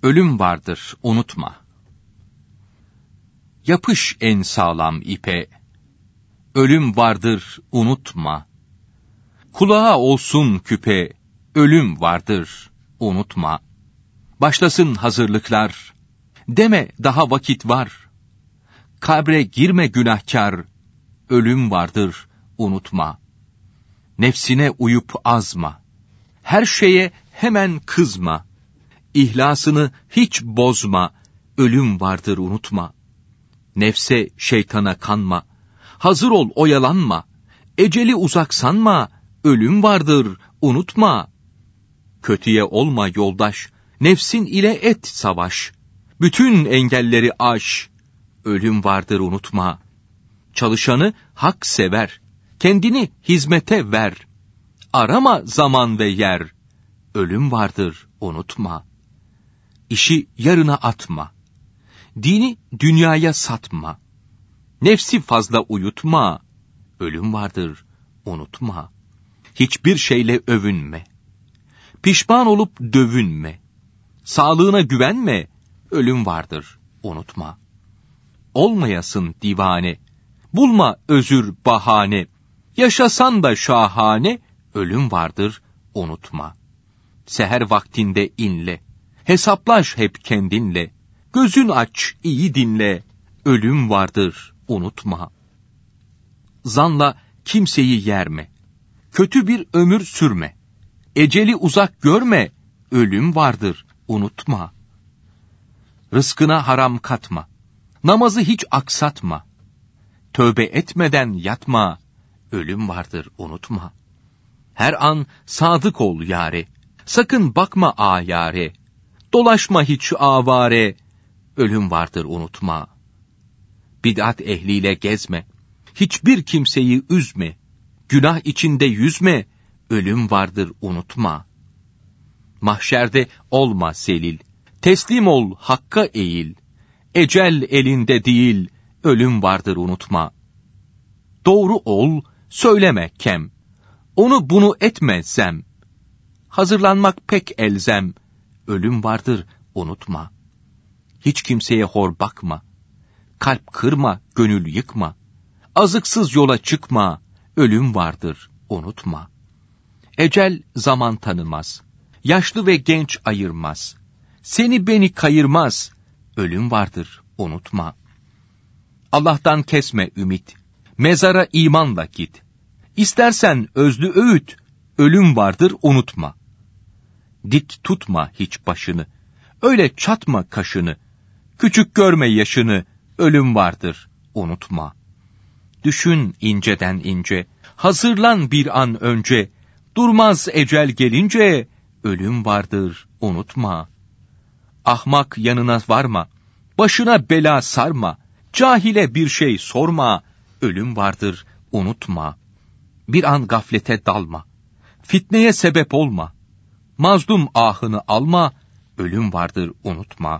ölüm vardır, unutma. Yapış en sağlam ipe, ölüm vardır, unutma. Kulağa olsun küpe, ölüm vardır, unutma. Başlasın hazırlıklar, deme daha vakit var. Kabre girme günahkar, ölüm vardır, unutma. Nefsine uyup azma, her şeye hemen kızma. İhlasını hiç bozma, ölüm vardır, unutma. Nefse, şeytana kanma, hazır ol oyalanma. Eceli uzak sanma, ölüm vardır, unutma. Kötüye olma yoldaş, nefsin ile et savaş. Bütün engelleri aş, ölüm vardır, unutma. Çalışanı hak sever, kendini hizmete ver. Arama zaman ve yer, ölüm vardır, unutma. İşi yarına atma, dini dünyaya satma. Nefsi fazla uyutma, ölüm vardır, unutma. Hiçbir şeyle övünme, pişman olup dövünme. Sağlığına güvenme, ölüm vardır, unutma. Olmayasın divane, bulma özür bahane. Yaşasan da şahane, ölüm vardır, unutma. Seher vaktinde inle, hesaplaş hep kendinle. Gözün aç, iyi dinle, ölüm vardır, unutma. Zanla kimseyi yerme, kötü bir ömür sürme. Eceli uzak görme, ölüm vardır, unutma. Rızkına haram katma, namazı hiç aksatma. Tövbe etmeden yatma, ölüm vardır, unutma. Her an sadık ol yâre, sakın bakma âyâre. Dolaşma hiç avare, ölüm vardır, unutma. Bid'at ehliyle gezme, hiçbir kimseyi üzme. Günah içinde yüzme, ölüm vardır, unutma. Mahşerde olma zelil, teslim ol hakka eğil. Ecel elinde değil, ölüm vardır, unutma. Doğru ol, söyleme kem. Onu bunu etme zem. Hazırlanmak pek elzem, ölüm vardır, unutma. Hiç kimseye hor bakma, kalp kırma, gönül yıkma. Azıksız yola çıkma, ölüm vardır, unutma. Ecel zaman tanımaz, yaşlı ve genç ayırmaz. Seni beni kayırmaz, ölüm vardır, unutma. Allah'tan kesme ümit, mezara imanla git. İstersen özlü öğüt, ölüm vardır, unutma. Dik tutma hiç başını, öyle çatma kaşını. Küçük görme yaşını, ölüm vardır, unutma. Düşün inceden ince, hazırlan bir an önce. Durmaz ecel gelince, ölüm vardır, unutma. Ahmak yanına varma, başına bela sarma. Cahile bir şey sorma, ölüm vardır, unutma. Bir an gaflete dalma, fitneye sebep olma. Mazlum ahını alma, ölüm vardır, unutma.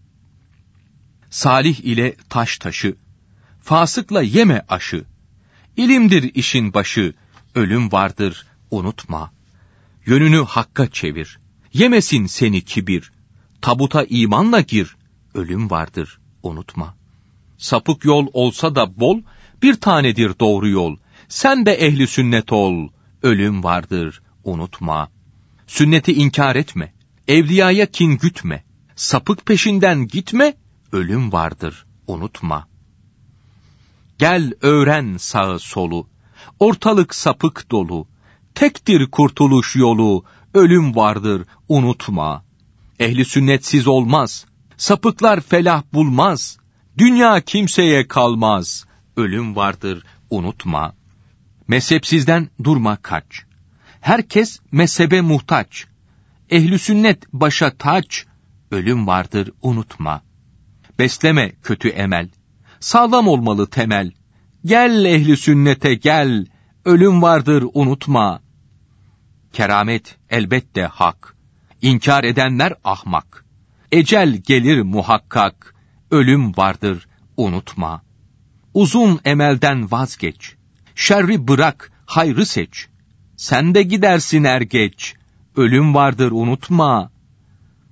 Salih ile taş taşı, fasıkla yeme aşı. İlimdir işin başı, ölüm vardır, unutma. Yönünü hakka çevir, yemesin seni kibir. Tabuta imanla gir, ölüm vardır, unutma. Sapık yol olsa da bol, bir tanedir doğru yol. Sen de ehli sünnet ol, ölüm vardır, unutma. Sünneti inkar etme, evliyaya kin gütme. Sapık peşinden gitme, ölüm vardır, unutma. Gel öğren sağı solu, ortalık sapık dolu. Tektir kurtuluş yolu, ölüm vardır, unutma. Ehli sünnetsiz olmaz, sapıklar felah bulmaz. Dünya kimseye kalmaz, ölüm vardır, unutma. Mezhepsizden durma kaç. Herkes mezhebe muhtaç. Ehli sünnet başa taç, ölüm vardır, unutma. Besleme kötü emel, sağlam olmalı temel. Gel ehli sünnete gel, ölüm vardır, unutma. Keramet elbette hak, İnkar edenler ahmak. Ecel gelir muhakkak, ölüm vardır, unutma. Uzun emelden vazgeç, şerri bırak, hayrı seç. Sen de gidersin er geç, ölüm vardır, unutma.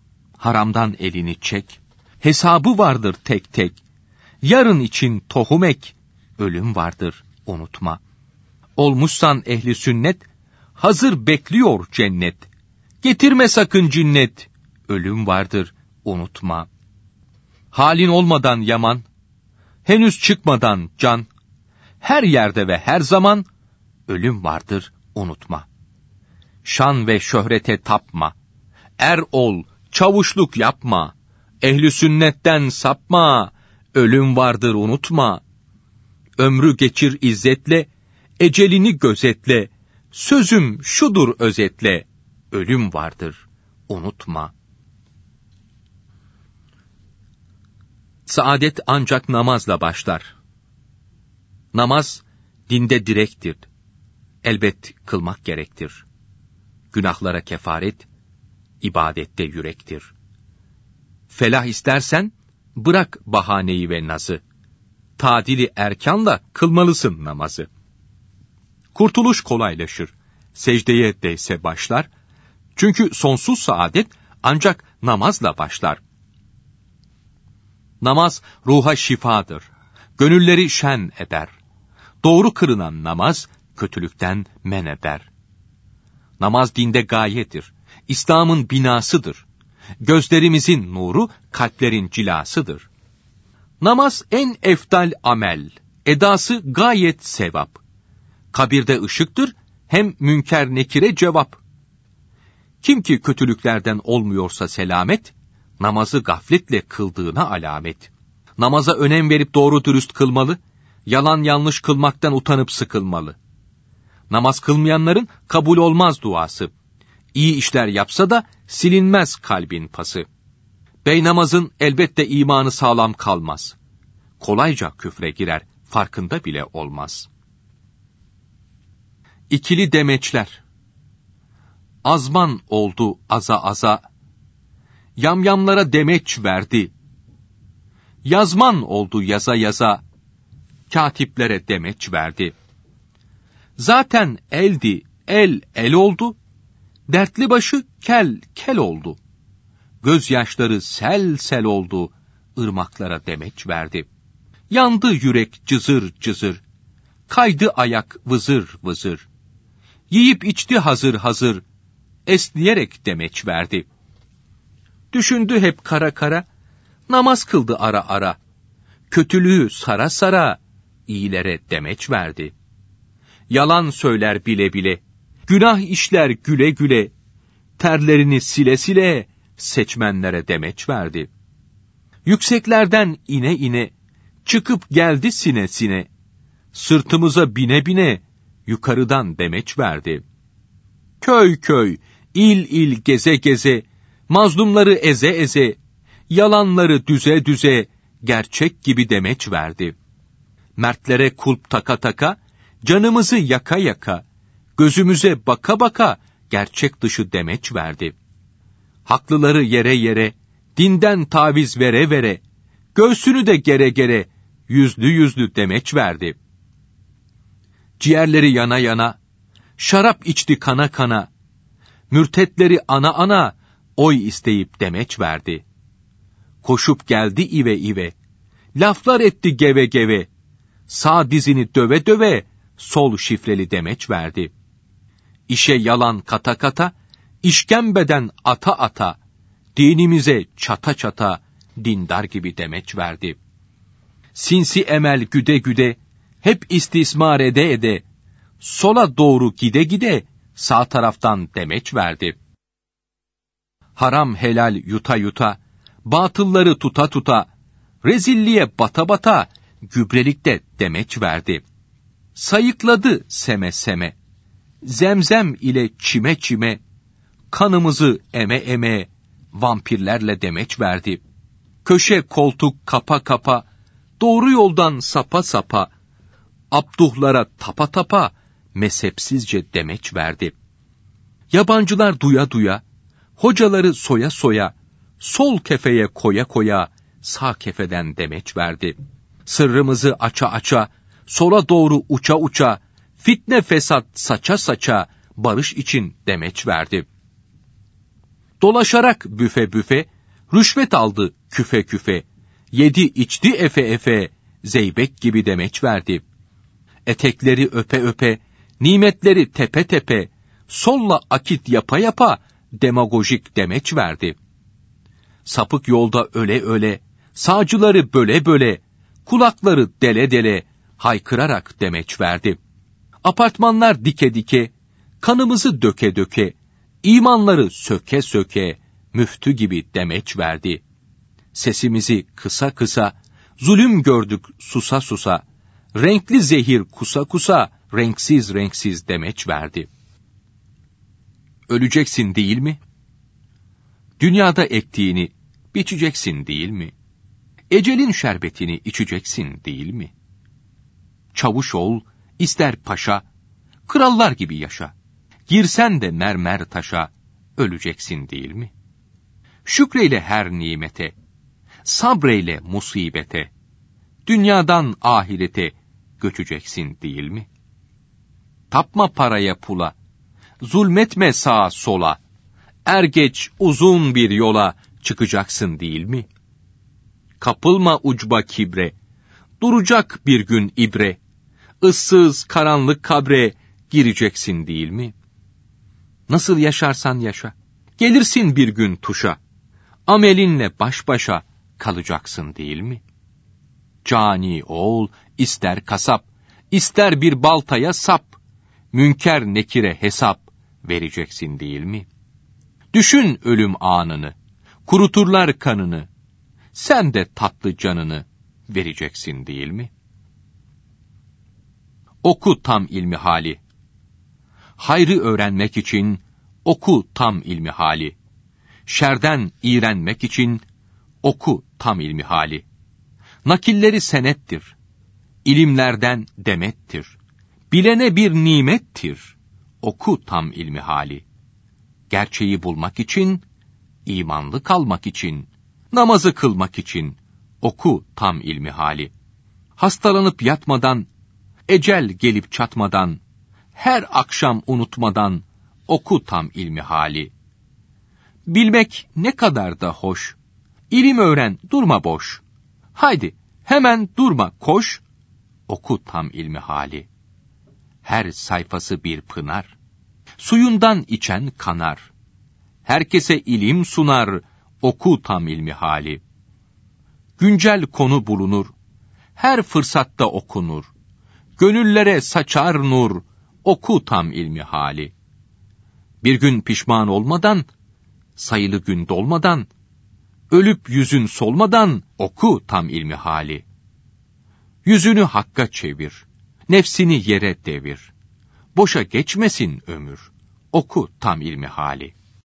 haramdan elini çek. Hesabı vardır tek tek. Yarın için tohum ek, ölüm vardır unutma. Olmuşsan ehli sünnet, hazır bekliyor cennet. Getirme sakın cinnet, ölüm vardır unutma. Halin olmadan yaman, henüz çıkmadan can, her yerde ve her zaman, ölüm vardır unutma. Şan ve şöhrete tapma, er ol, çavuşluk yapma, ehli sünnetten sapma, ölüm vardır unutma. Ömrü geçir izzetle, ecelini gözetle, sözüm şudur özetle, ölüm vardır unutma. Saadet ancak namazla başlar. Namaz, dinde direktir. Elbet kılmak gerektir. Günahlara kefaret, ibadette yürektir. Felah istersen, bırak bahaneyi ve nazı. Tadili erkanla kılmalısın namazı. Kurtuluş kolaylaşır. Secdeye değse başlar. Çünkü sonsuz saadet ancak namazla başlar. Namaz ruha şifadır. Gönülleri şen eder. Doğru kılınan namaz kötülükten men eder. Namaz dinde gayedir. İslam'ın binasıdır. Gözlerimizin nuru, kalplerin cilasıdır. Namaz en eftal amel. Edası gayet sevap. Kabirde ışıktır, hem münker nekire cevap. Kim ki kötülüklerden olmuyorsa selamet, namazı gafletle kıldığına alamet. Namaza önem verip doğru dürüst kılmalı, yalan yanlış kılmaktan utanıp sıkılmalı. Namaz kılmayanların kabul olmaz duası. İyi işler yapsa da silinmez kalbin pası. Bey namazın elbette imanı sağlam kalmaz. Kolayca küfre girer, farkında bile olmaz. İkili demeçler. Azman oldu aza aza, yamyamlara demeç verdi. Yazman oldu yaza yaza, katiplere demeç verdi. Zaten eldi, el oldu, dertli başı kel kel oldu. Gözyaşları sel sel oldu, ırmaklara demeç verdi. Yandı yürek cızır cızır, kaydı ayak vızır vızır. Yiyip içti hazır hazır, esniyerek demeç verdi. Düşündü hep kara kara, namaz kıldı ara ara. Kötülüğü sara sara, iyilere demeç verdi. Yalan söyler bile bile, günah işler güle güle, terlerini sile sile, seçmenlere demeç verdi. Yükseklerden ine ine, çıkıp geldi sine sine, sırtımıza bine bine, yukarıdan demeç verdi. Köy köy, il il geze geze, mazlumları eze eze, yalanları düze düze, gerçek gibi demeç verdi. Mertlere kulp taka taka, canımızı yaka yaka, gözümüze baka baka, gerçek dışı demeç verdi. Haklıları yere yere, dinden taviz vere vere, göğsünü de gere gere, yüzlü yüzlü demeç verdi. Ciğerleri yana yana, şarap içti kana kana, mürtetleri ana ana, oy isteyip demeç verdi. Koşup geldi ive ive, laflar etti geve geve, sağ dizini döve döve, sol şifreli demeç verdi. İşe yalan kata kata, işkembeden ata ata, dinimize çata çata, dindar gibi demeç verdi. Sinsi emel güde güde, hep istismar ede ede, sola doğru gide gide, sağ taraftan demeç verdi. Haram helal yuta yuta, batılları tuta tuta, rezilliğe bata bata, gübrelikte demeç verdi. Sayıkladı seme seme, zemzem ile çime çime, kanımızı eme eme, vampirlerle demeç verdi. Köşe koltuk kapa kapa, doğru yoldan sapa sapa, abduhlara tapa tapa, mezhepsizce demeç verdi. Yabancılar duya duya, hocaları soya soya, sol kefeye koya koya, sağ kefeden demeç verdi. Sırrımızı aça aça, sola doğru uça uça, fitne fesat saça saça, barış için demeç verdi. Dolaşarak büfe büfe, Rüşvet aldı küfe küfe, yedi içti efe efe, zeybek gibi demeç verdi. Etekleri öpe öpe, nimetleri tepe tepe, solla akit yapa yapa, demagojik demeç verdi. Sapık yolda öle öle, sağcıları böle böle, kulakları dele dele, haykırarak demeç verdi. Apartmanlar dike dike, kanımızı döke döke, imanları söke söke, müftü gibi demeç verdi. Sesimizi kısa kısa, zulüm gördük susa susa, renkli zehir kusa kusa, renksiz renksiz demeç verdi. Öleceksin değil mi? Dünyada ektiğini biçeceksin değil mi? Ecelin şerbetini içeceksin değil mi? Çavuş ol, ister paşa, krallar gibi yaşa. Girsen de mermer taşa, öleceksin değil mi? Şükreyle her nimete, sabreyle musibete, dünyadan ahirete göçeceksin değil mi? Tapma paraya pula, zulmetme sağa sola, er geç uzun bir yola çıkacaksın değil mi? Kapılma ucba kibre, duracak bir gün ibre, ıssız karanlık kabre gireceksin değil mi? Nasıl yaşarsan yaşa, gelirsin bir gün tuşa, amelinle baş başa kalacaksın değil mi? Cani ol, ister kasap, ister bir baltaya sap, münker nekire hesap vereceksin değil mi? Düşün ölüm anını, kuruturlar kanını, sen de tatlı canını vereceksin değil mi? Oku tam ilmihali. Hayrı öğrenmek için oku tam ilmihali. Şerden iğrenmek için oku tam ilmihali. Nakilleri senettir. İlimlerden demettir. Bilene bir nimettir. Oku tam ilmihali. Gerçeği bulmak için, imanlı kalmak için, namazı kılmak için oku tam ilmihali. Hastalanıp yatmadan, ecel gelip çatmadan, her akşam unutmadan oku tam ilmihali. Bilmek ne kadar da hoş. İlim öğren, durma boş. Haydi, hemen durma, koş. Oku tam ilmihali. Her sayfası bir pınar. Suyundan içen kanar. Herkese ilim sunar, oku tam ilmihali. Güncel konu bulunur. Her fırsatta okunur. Gönüllere saçar nur, oku tam ilmihali. Bir gün pişman olmadan, sayılı gün dolmadan, ölüp yüzün solmadan oku tam ilmihali. Yüzünü hakka çevir, nefsini yere devir. Boşa geçmesin ömür, oku tam ilmihali.